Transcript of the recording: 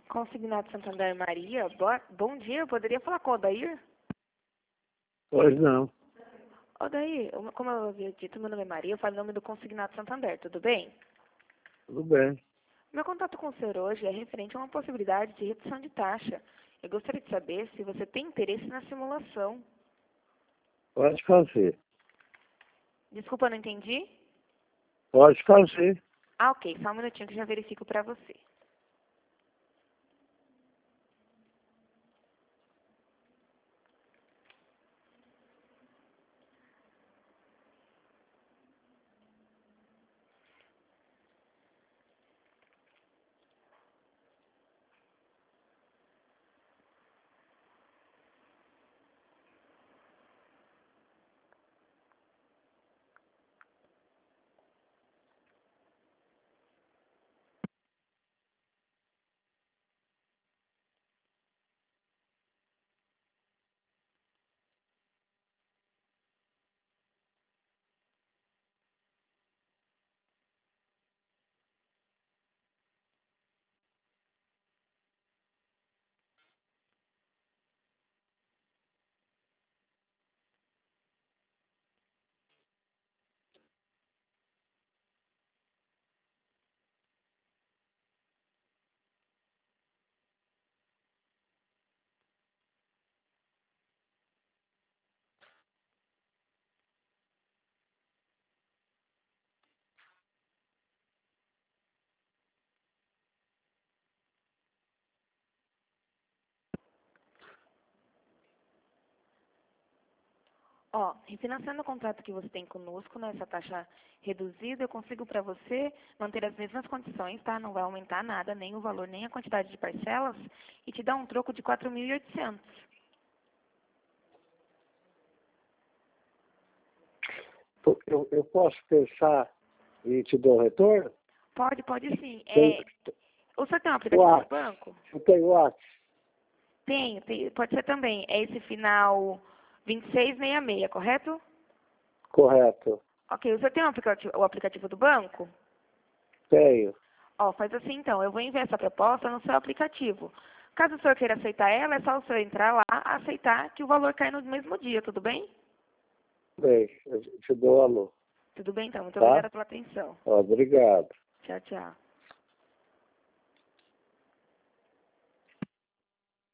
Consignado Santander Maria, bom dia, eu poderia falar com o Odair? Pois não. Odair, como eu havia dito, meu nome é Maria, eu falo em nome do Consignado Santander, tudo bem? Tudo bem. Meu contato com o senhor hoje é referente a uma possibilidade de redução de taxa. Eu gostaria de saber se você tem interesse na simulação. Pode fazer. Desculpa, não entendi? Pode fazer. Ah, ok, só um minutinho que eu já verifico para você. Ó, refinanciando o contrato que você tem conosco, nessa taxa reduzida, eu consigo para você manter as mesmas condições, tá? Não vai aumentar nada, nem o valor, nem a quantidade de parcelas, e te dar um troco de 4.800. Eu posso pensar e te dar um retorno? Pode sim. Tem O senhor tem um aplicativo do WhatsApp. banco? Eu tenho WhatsApp. Pode ser também. É esse final 2666, correto? Correto. Ok, o senhor tem o aplicativo do banco? Tenho. Ó, faz assim então, eu vou enviar essa proposta no seu aplicativo. Caso o senhor queira aceitar ela, é só o senhor entrar lá, aceitar que o valor cai no mesmo dia, tudo bem? Bem, eu te dou um alô. Tudo bem então, muito Tá? obrigada pela atenção. Obrigado. Tchau, tchau.